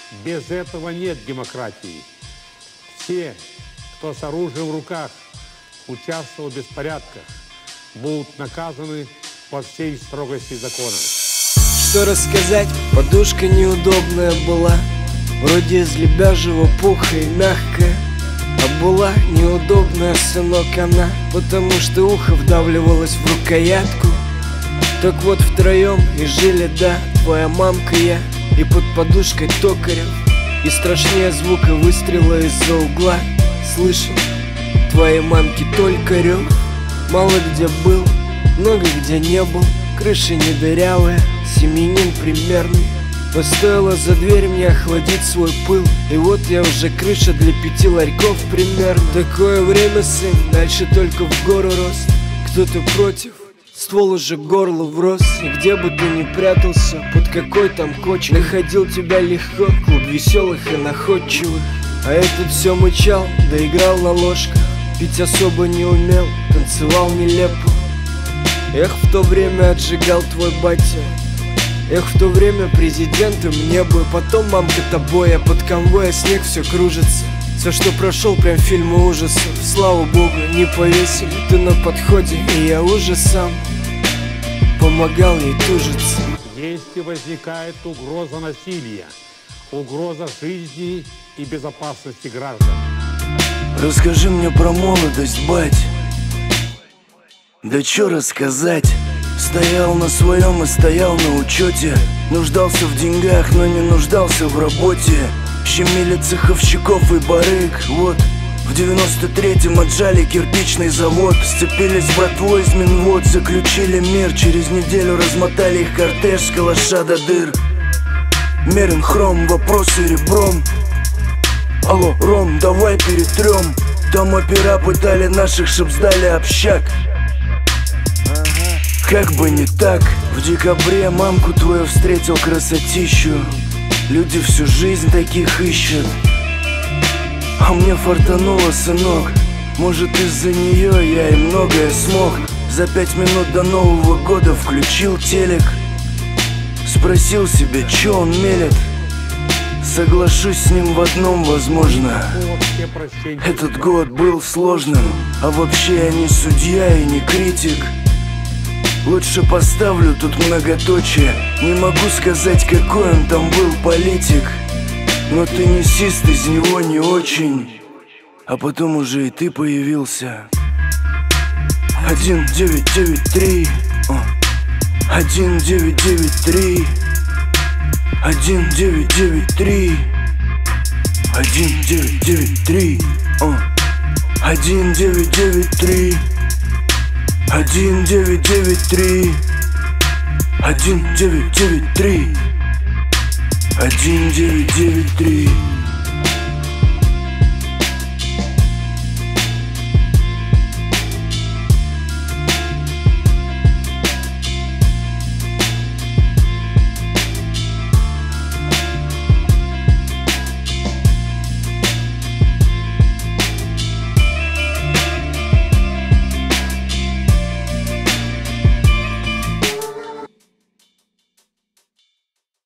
Без этого нет демократии. Все, кто с оружием в руках участвовал в беспорядках, будут наказаны по всей строгости закона. Что рассказать, подушка неудобная была, вроде из лебяжьего пуха и мягкая, а была неудобная, сынок, она, потому что ухо вдавливалось в рукоятку. Так вот втроем и жили, да, твоя мамка, я и под подушкой токарев. И страшнее звука выстрела из-за угла слышал твоей мамки только рев. Мало где был, много где не был, крыша не дырявая, семьянин примерный. Но стоило за дверь мне охладить свой пыл, и вот я уже крыша для 5 ларьков примерно. Такое время, сын, дальше только в гору рост. Кто-то против, ствол уже к горлу врос. И где бы ты ни прятался, под какой там кочкой, находил тебя легко, клуб веселых и находчивых. А этот все мычал, да играл на ложках, пить особо не умел, танцевал нелепо. Эх, в то время отжигал твой батя, эх, в то время президентом не был. Потом мамка тобой, а под конвоя снег все кружится. Все, что прошел, прям фильмы ужасов. Слава богу, не повесили, ты на подходе, и я уже сам помогал ей тужиться. Если возникает угроза насилия, угроза жизни и безопасности граждан. Расскажи мне про молодость, бать. Да чё рассказать? Стоял на своем и стоял на учете. Нуждался в деньгах, но не нуждался в работе. Щемили цеховщиков и барыг. Вот, в 93-м отжали кирпичный завод. Сцепились с братвой из Минвод, заключили мир. Через неделю размотали их кортеж с калаша до дыр. Мерен хром, вопросы ребром. Алло, Ром, давай перетрем. Там опера пытали наших, чтоб сдали общак. Как бы не так, в декабре мамку твою встретил красотищу. Люди всю жизнь таких ищут, а мне фартануло, сынок. Может, из-за нее я и многое смог. За 5 минут до Нового года включил телек, спросил себе, чё он мелет. Соглашусь с ним в одном, возможно, этот год был сложным. А вообще я не судья и не критик. Лучше поставлю тут многоточие. Не могу сказать, какой он там был политик, но теннисист из него не очень. А потом уже и ты появился. 1993 1993 1993 1993 1993 1993 1993 1993